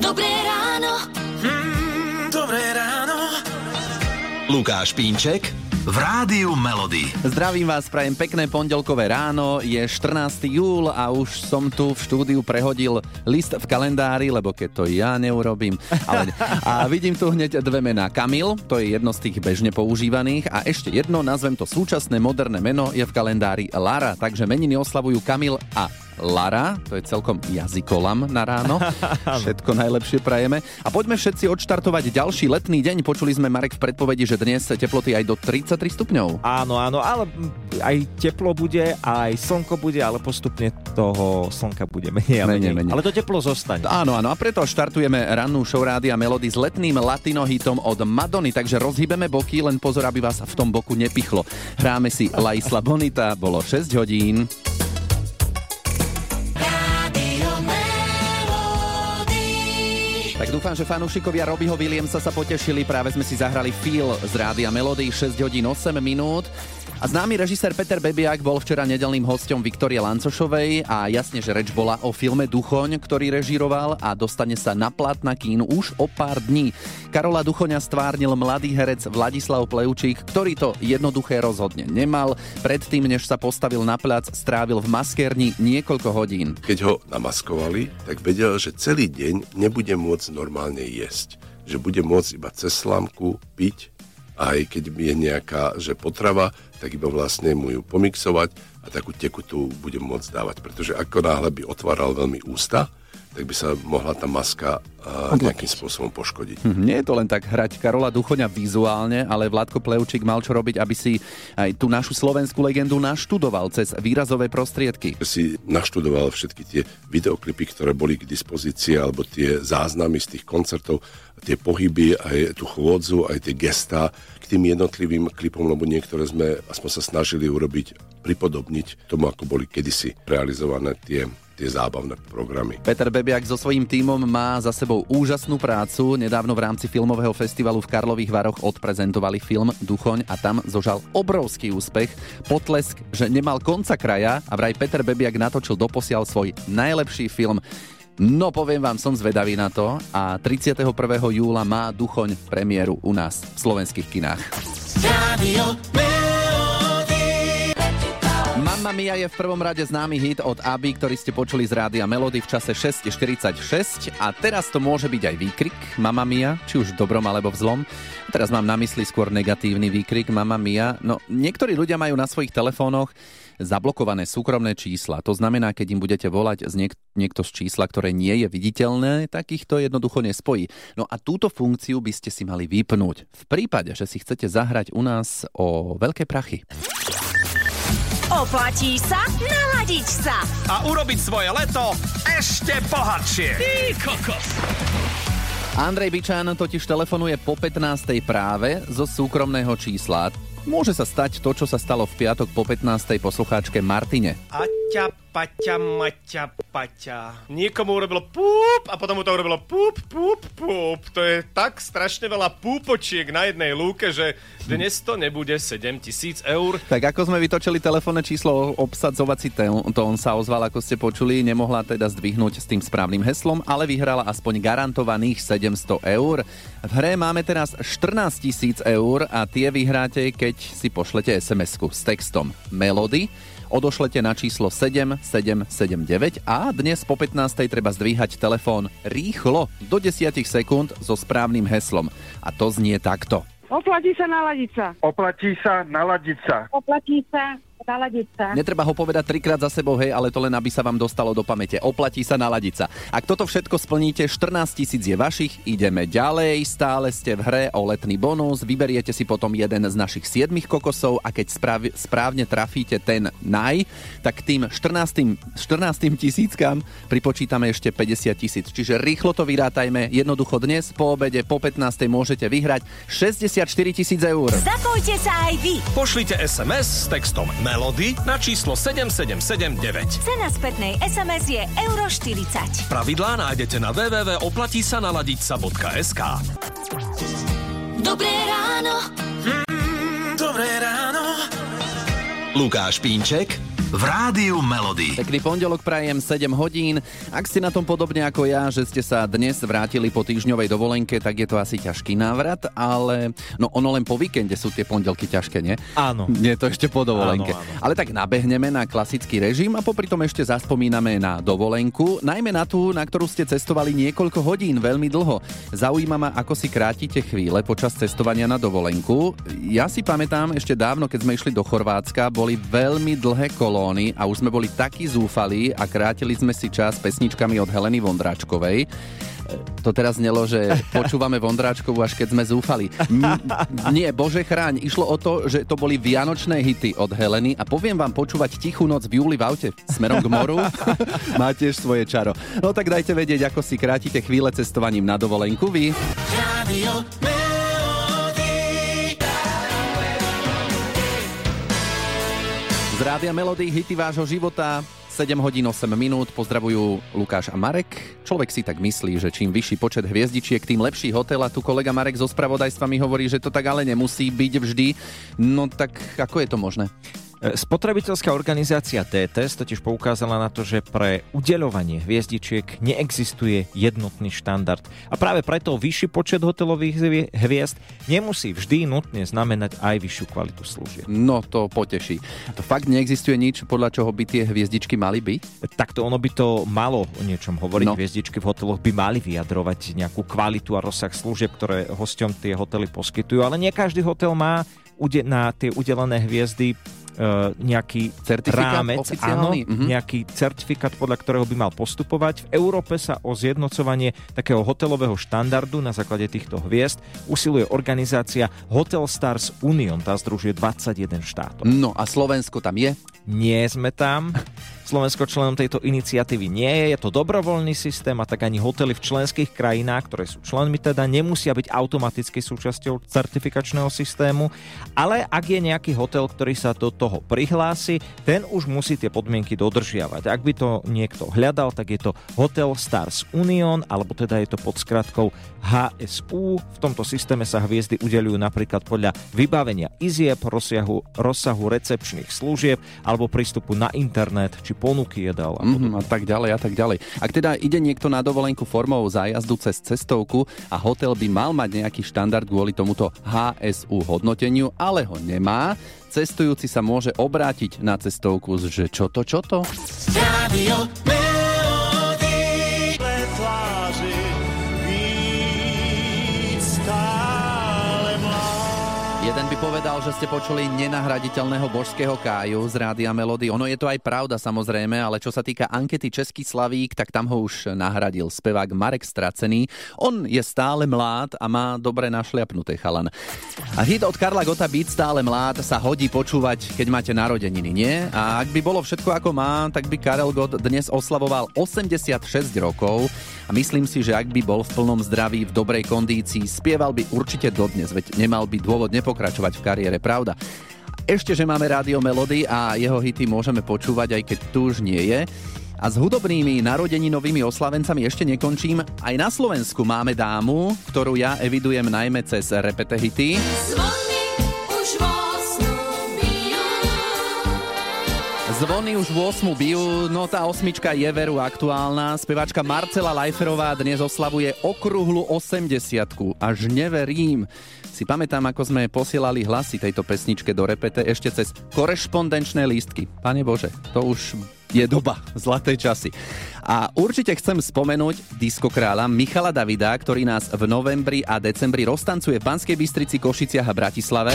Dobré ráno. Dobré ráno. Lukáš Pínček v Rádiu Melody. Zdravím vás, prajem pekné pondelkové ráno, je 14. júl a už som tu v štúdiu prehodil list v kalendári, lebo keď to ja neurobím. A vidím tu hneď dve mená. Kamil, to je jedno z tých bežne používaných, a ešte jedno, nazvem to súčasné moderné meno, je v kalendári Lara, takže meniny oslavujú Kamil a Lara, to je celkom jazykolam na ráno. Všetko najlepšie prajeme. A poďme všetci odštartovať ďalší letný deň. Počuli sme, Marek, v predpovedi, že dnes teploty aj do 33 stupňov. Áno, ale aj teplo bude, aj slnko bude, ale postupne toho slnka bude menej a menej. Ale to teplo zostane. Áno, a preto štartujeme rannú show Rádia Melody s letným latinohitom od Madony, takže rozhýbeme boky, len pozor, aby vás v tom boku nepichlo. Hráme si La Isla Bonita, bolo 6 hodín. Tak dúfam, že fanúšikovia Robbieho Williamsa sa potešili. Práve sme si zahrali Feel z Rádia Melody, 6 hodín 8 minút. A známy režisér Peter Bebiak bol včera nedeľným hosťom Viktorie Lancošovej a jasne, že reč bola o filme Duchoň, ktorý režíroval a dostane sa na plátna kín už o pár dní. Karola Duchoňa stvárnil mladý herec Vladislav Pleučík, ktorý to jednoduché rozhodne nemal. Predtým, než sa postavil na plac, strávil v maskérni niekoľko hodín. Keď ho namaskovali, tak vedel, že celý deň nebude môcť normálne jesť. Že bude môcť iba cez slamku piť, aj keď je nejaká potrava, tak iba vlastne mu ju pomixovať a takú tekutú bude môcť dávať. Pretože ako náhle by otváral veľmi ústa, tak by sa mohla tá maska nejakým spôsobom poškodiť. Nie je to len tak hrať Karola Duchoňa vizuálne, ale Vládko Pleučík mal čo robiť, aby si aj tú našu slovenskú legendu naštudoval cez výrazové prostriedky. Si naštudoval všetky tie videoklipy, ktoré boli k dispozícii, alebo tie záznamy z tých koncertov, tie pohyby, aj tú chôdzu, aj tie gestá k tým jednotlivým klipom, lebo niektoré sme aspoň sa snažili urobiť, pripodobniť tomu, ako boli kedysi realizované tie zábavné programy. Peter Bebiak so svojím tímom má za sebou úžasnú prácu. Nedávno v rámci filmového festivalu v Karlových Varoch odprezentovali film Duchoň a tam zožal obrovský úspech. Potlesk, že nemal konca kraja, a vraj Peter Bebiak natočil doposiaľ svoj najlepší film. No, poviem vám, som zvedavý na to, a 31. júla má Duchoň premiéru u nás v slovenských kinách. Radio Mamma Mia je v prvom rade známy hit od ABBY, ktorý ste počuli z Rádia Melody v čase 6:46, a teraz to môže byť aj výkrik Mamma Mia, či už v dobrom alebo v zlom. Teraz mám na mysli skôr negatívny výkrik Mamma Mia. No, niektorí ľudia majú na svojich telefónoch zablokované súkromné čísla. To znamená, keď im budete volať z niekto z čísla, ktoré nie je viditeľné, tak ich to jednoducho nespojí. No a túto funkciu by ste si mali vypnúť v prípade, že si chcete zahrať u nás o veľké prachy. Oplatí sa naladiť sa. A urobiť svoje leto ešte bohatšie. Ty kokos. Andrej Bičan totiž telefonuje po 15. práve zo súkromného čísla. Môže sa stať to, čo sa stalo v piatok po 15. poslucháčke Martine. Aťa, paťa, maťa, paťa. Niekomu urobilo púp a potom mu to urobilo púp, púp, púp. To je tak strašne veľa púpočiek na jednej lúke, že dnes to nebude 7 000 eur. Tak ako sme vytočili telefónne číslo, obsadzovací tón sa ozval, ako ste počuli. Nemohla teda zdvihnúť s tým správnym heslom, ale vyhrala aspoň garantovaných 700 eur. V hre máme teraz 14 000 eur a tie vyhráte, keď si pošlete SMS-ku s textom Melody, odošlete na číslo 7779 a dnes po 15. treba zdvíhať telefón rýchlo do 10 sekúnd so správnym heslom. A to znie takto. Oplatí sa naladiť sa. Oplatí sa naladiť sa. Oplatí sa naladiť sa. Netreba ho povedať 3-krát za sebou, hej, ale to len aby sa vám dostalo do pamäte. Oplatí sa naladiť sa. Ak toto všetko splníte, 14 000 je vašich, ideme ďalej, stále ste v hre o letný bonus, vyberiete si potom jeden z našich 7 kokosov a keď správne trafíte ten tak tým 14 tisíckam pripočítame ešte 50 000. Čiže rýchlo to vyrátajme, jednoducho dnes po obede po 15. môžete vyhrať 64 000 eur. Zapojte sa aj vy. Pošlite SMS s textom Melody na číslo 7779. Cena spätnej SMS je €40. Pravidlá nájdete na www.oplatisa-naladiť-sa.sk. Dobré ráno. Dobré ráno. Lukáš Pínček v v Rádiu Melody. Pekný pondelok prajem, 7 hodín. Ak ste na tom podobne ako ja, že ste sa dnes vrátili po týždňovej dovolenke, tak je to asi ťažký návrat, ale no ono len po víkende sú tie pondelky ťažké, nie? Áno. Nie, to ešte po dovolenke. Áno. Ale tak nabehneme na klasický režim a popri tom ešte zaspomíname na dovolenku, najmä na tú, na ktorú ste cestovali niekoľko hodín, veľmi dlho. Zaujíma ma, ako si krátite chvíle počas cestovania na dovolenku. Ja si pamätám, ešte dávno, keď sme išli do Chorvátska, boli veľmi dlhé kolóny a už sme boli takí zúfalí a krátili sme si čas pesničkami od Heleny Vondráčkovej. To teraz znelo, že počúvame Vondráčkovú, až keď sme zúfali. Nie, Bože chráň, išlo o to, že to boli vianočné hity od Heleny a poviem vám, počúvať Tichú noc v júli v aute smerom k moru má tiež svoje čaro. No tak dajte vedieť, ako si krátite chvíle cestovaním na dovolenku vy. Z Rádia Melody, hity vášho života, 7 hodín 8 minút, pozdravujú Lukáš a Marek. Človek si tak myslí, že čím vyšší počet hviezdičiek, tým lepší hotel a tu kolega Marek zo spravodajstva mi hovorí, že to tak ale nemusí byť vždy. No tak ako je to možné? Spotrebiteľská organizácia TTS totiž poukázala na to, že pre udeľovanie hviezdičiek neexistuje jednotný štandard. A práve preto vyšší počet hotelových hviezd nemusí vždy nutne znamenať aj vyššiu kvalitu služieb. No to poteší. To fakt neexistuje nič, podľa čoho by tie hviezdičky mali byť? Takto ono by to malo o niečom hovoriť. No. Hviezdičky v hoteloch by mali vyjadrovať nejakú kvalitu a rozsah služieb, ktoré hosťom tie hotely poskytujú, ale nie každý hotel má na tie udelené hviezdy nejaký certifikát rámec, áno, nejaký certifikát, podľa ktorého by mal postupovať. V Európe sa o zjednocovanie takého hotelového štandardu na základe týchto hviezd usiluje organizácia Hotel Stars Union, tá združuje 21 štátov. No a Slovensko tam je? Nie sme tam. Slovensko členom tejto iniciatívy nie je, je to dobrovoľný systém a tak ani hotely v členských krajinách, ktoré sú členmi teda, nemusia byť automaticky súčasťou certifikačného systému, ale ak je nejaký hotel, ktorý sa do toho prihlási, ten už musí tie podmienky dodržiavať. Ak by to niekto hľadal, tak je to Hotel Stars Union, alebo teda je to pod skratkou HSU. V tomto systéme sa hviezdy udeľujú napríklad podľa vybavenia izieb, rozsahu recepčných služieb alebo prístupu na internet či ponuky jedál a tak ďalej a tak ďalej. Ak teda ide niekto na dovolenku formou zájazdu cez cestovku a hotel by mal mať nejaký štandard kvôli tomuto HSU hodnoteniu, ale ho nemá, cestujúci sa môže obrátiť na cestovku, že čo to? Radio Melody. Jeden by povedal, že ste počuli nenahraditeľného božského Káju z Rádia Melody. Ono je to aj pravda samozrejme, ale čo sa týka ankety Český Slavík, tak tam ho už nahradil spevák Marek Stracený. On je stále mlád a má dobre našliapnuté chalan. A hit od Karla Gotta Byť stále mlád sa hodí počúvať, keď máte narodeniny, nie? A ak by bolo všetko ako má, tak by Karel Gott dnes oslavoval 86 rokov a myslím si, že ak by bol v plnom zdraví, v dobrej kondícii, spieval by určite dodnes, veď nemal by dôvod nepokračovať v kariére, pravda. Ešte, že máme Rádio Melody a jeho hity môžeme počúvať, aj keď tu už nie je. A s hudobnými narodeninovými oslavencami ešte nekončím. Aj na Slovensku máme dámu, ktorú ja evidujem najmä cez repete hity. Zvony už v 8 bijú, no tá osmička je veru aktuálna. Speváčka Marcela Lajferová dnes oslavuje okrúhlu 80-ku. Až neverím. Si pamätám, ako sme posielali hlasy tejto pesničke do repete ešte cez korešpondenčné lístky. Pane Bože, to už je doba, zlaté časy. A určite chcem spomenúť diskokráľa Michala Davida, ktorý nás v novembri a decembri roztancuje v Banskej Bystrici, Košiciach a Bratislave.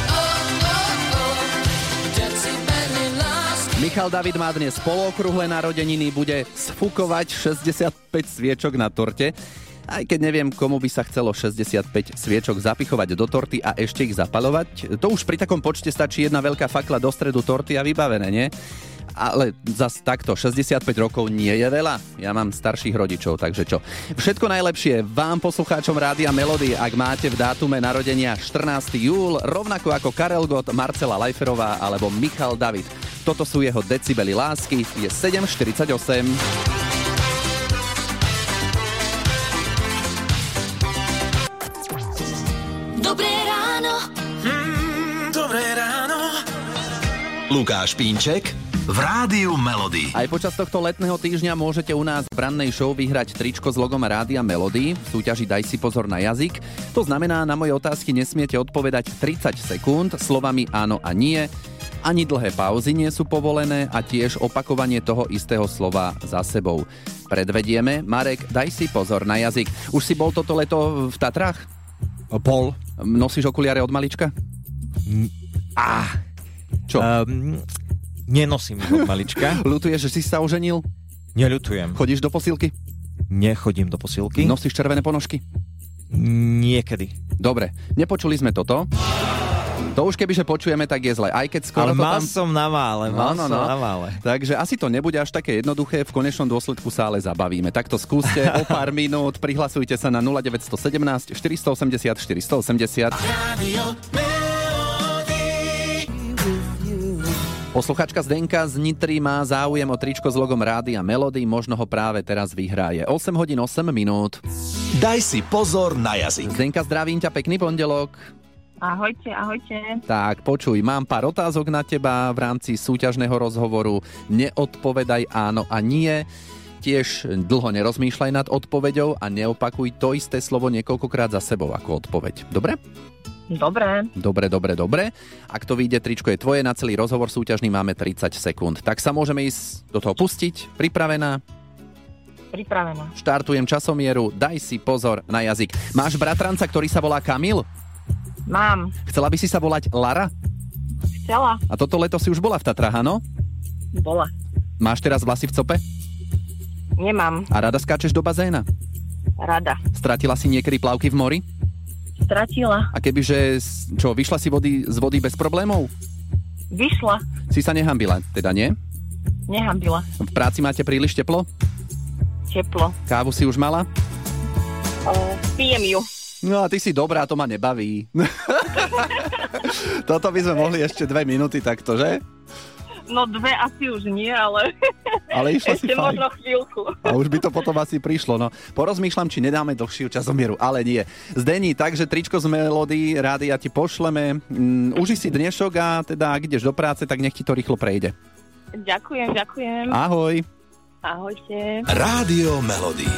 Michal David má dnes polookrúhle narodeniny, bude sfukovať 65 sviečok na torte. Aj keď neviem, komu by sa chcelo 65 sviečok zapichovať do torty a ešte ich zapaľovať. To už pri takom počte stačí jedna veľká fakla do stredu torty a vybavené, nie? Ale zas takto, 65 rokov nie je veľa. Ja mám starších rodičov, takže čo. Všetko najlepšie vám, poslucháčom Rádia Melody, ak máte v dátume narodenia 14. júl, rovnako ako Karel Gott, Marcela Lajferová alebo Michal David. Toto sú jeho decibely lásky, je 7:48. Dobré ráno. Dobré ráno. Lukáš Pínček v Rádiu Melody. Aj počas tohto letného týždňa môžete u nás v rannej show vyhrať tričko s logom Rádia Melody v súťaži Daj si pozor na jazyk. To znamená, na moje otázky nesmiete odpovedať 30 sekúnd slovami áno a nie. Ani dlhé pauzy nie sú povolené a tiež opakovanie toho istého slova za sebou. Predvedieme. Marek, daj si pozor na jazyk. Už si bol toto leto v Tatrách? Bol. Nosíš okuliare od malička? Čo? Nenosím ich od malička. Ľutuješ, že si sa oženil? Neľutujem. Chodíš do posilky? Nechodím do posilky. Nosíš červené ponožky? Niekedy. Dobre, nepočuli sme toto. To už kebyže počujeme, tak je zle. Aj keď skoro ale to mal tam... som na vále, na vále. Takže asi to nebude až také jednoduché, v konečnom dôsledku sa ale zabavíme. Tak to skúste o pár minút, prihlasujte sa na 0917 480 480. Posluchačka Zdenka z Nitry má záujem o tričko s logom Rádia Melody, možno ho práve teraz vyhráje. 8 hodín 8 minút. Daj si pozor na jazyk. Zdenka, zdravím ťa, pekný pondelok. Ahojte, ahojte. Tak, počuj, mám pár otázok na teba v rámci súťažného rozhovoru. Neodpovedaj áno a nie. Tiež dlho nerozmýšľaj nad odpoveďou a neopakuj to isté slovo niekoľkokrát za sebou ako odpoveď. Dobre? Dobre. Ak to vyjde, tričko je tvoje, na celý rozhovor súťažný máme 30 sekúnd. Tak sa môžeme ísť do toho pustiť. Pripravená? Pripravená. Štartujem časomieru, daj si pozor na jazyk. Máš bratranca, ktorý sa volá Kamil? Mám. Chcela by si sa volať Lara? Chcela. A toto leto si už bola v Tatrách, áno? Bola. Máš teraz vlasy v cope? Nemám. A rada skáčeš do bazéna? Rada. Stratila si niekedy plavky v mori? Stratila. A kebyže, vyšla si z vody bez problémov? Vyšla. Si sa nehambila, teda nie? Nehambila. V práci máte príliš teplo? Teplo. Kávu si už mala? Pijem ju. No a ty si dobrá, to ma nebaví. Toto by sme mohli ešte 2 minúty takto, že? No 2 asi už nie, ale išla si ešte fajn. možno chvíľku. A už by to potom asi prišlo, no. Porozmýšľam, či nedáme dlhšiu časomieru, ale nie. Zdení, takže tričko z Melody Rádia ti pošleme. Uži si dnešok a teda, ak ideš do práce, tak nech ti to rýchlo prejde. Ďakujem. Ahoj. Ahojte. Rádio Melody.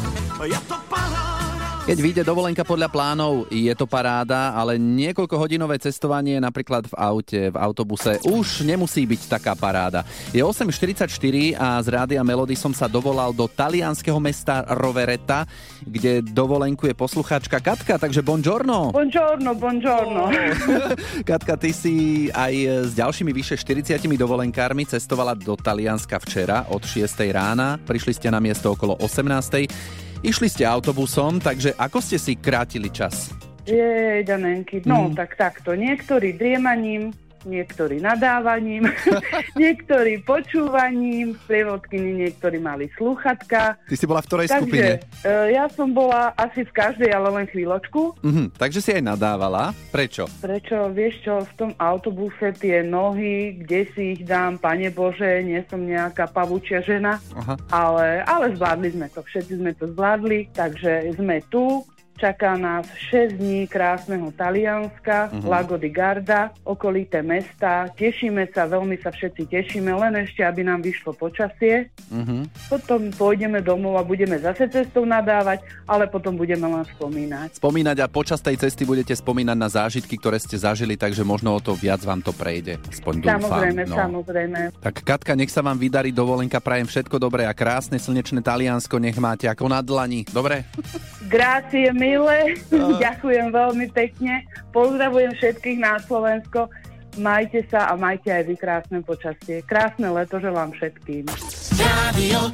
Keď vyjde dovolenka podľa plánov, je to paráda, ale niekoľkohodinové cestovanie napríklad v aute, v autobuse už nemusí byť taká paráda. Je 8.44 a z Rádia Melody som sa dovolal do talianskeho mesta Rovereta, kde dovolenkuje poslucháčka Katka, takže buongiorno. Buongiorno. Katka, ty si aj s ďalšími vyše 40 dovolenkármi cestovala do Talianska včera od 6 rána, prišli ste na miesto okolo 18. Išli ste autobusom, takže ako ste si krátili čas? Danenky, tak takto. Niektorí driemaním, niektorí nadávaním, niektorí počúvaním, sprievodkyni niektorí mali slúchatka. Ty si bola v ktorej skupine? Ja som bola asi v každej, ale len chvíľočku. Takže si aj nadávala. Prečo? Vieš čo, v tom autobuse tie nohy, kde si ich dám, Pane Bože, nie som nejaká pavučia žena. Aha. Ale zvládli sme to, všetci sme to zvládli, takže sme tu. Čaká nás 6 dní krásneho Talianska, Lago di Garda, okolité mesta. Tešíme sa, veľmi sa všetci tešíme, len ešte, aby nám vyšlo počasie. Potom pôjdeme domov a budeme zase cestou nadávať, ale potom budeme len spomínať. A počas tej cesty budete spomínať na zážitky, ktoré ste zažili, takže možno o to viac vám to prejde. Aspoň dúfam. Samozrejme. Tak Katka, nech sa vám vydarí dovolenka, prajem všetko dobré a krásne slnečné Taliansko, nech máte ako na dlani. Dobre? Grácie, milé. Ďakujem veľmi pekne. Pozdravujem všetkých na Slovensko. Majte sa a majte aj vy krásne počasie. Krásne leto želám všetkým. Radio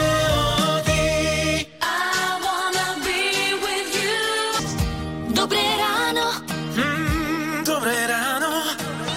Melody. I wanna be with you. Dobré ráno. Dobré ráno.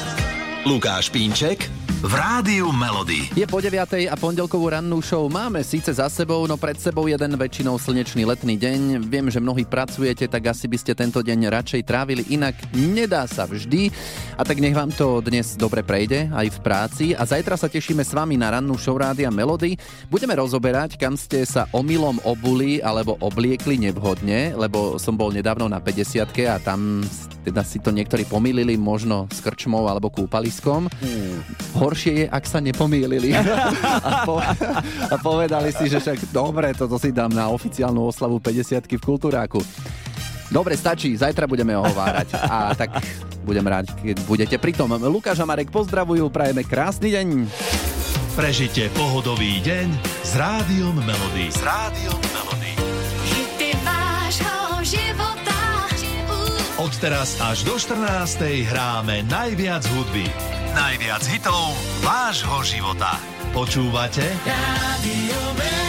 Lukáš Pínček v Rádiu Melody. Je po 9:00 a pondelkovú rannú show máme síce za sebou, no pred sebou jeden väčšinou slnečný letný deň. Viem, že mnohí pracujete, tak asi by ste tento deň radšej trávili inak. Nedá sa vždy. A tak nech vám to dnes dobre prejde aj v práci. A zajtra sa tešíme s vami na rannú show Rádia Melody. Budeme rozoberať, kam ste sa omylom obuli alebo obliekli nevhodne, lebo som bol nedávno na 50-ke a tam teda si to niektorí pomýlili možno s krčmou alebo kúpaliskom. Horšie je, ak sa nepomýlili. a povedali si, že však dobre, toto si dám na oficiálnu oslavu 50-ky v Kultúráku. Dobre, stačí, zajtra budeme ohovárať. A tak budem rád, keď budete pritom. Lukáš a Marek pozdravujú, prajeme krásny deň. Prežite pohodový deň s Rádiom Melody. Hity vášho života. Od teraz až do 14:00 hráme najviac hudby. Najviac hitov vášho života. Počúvate? Rádio Melody.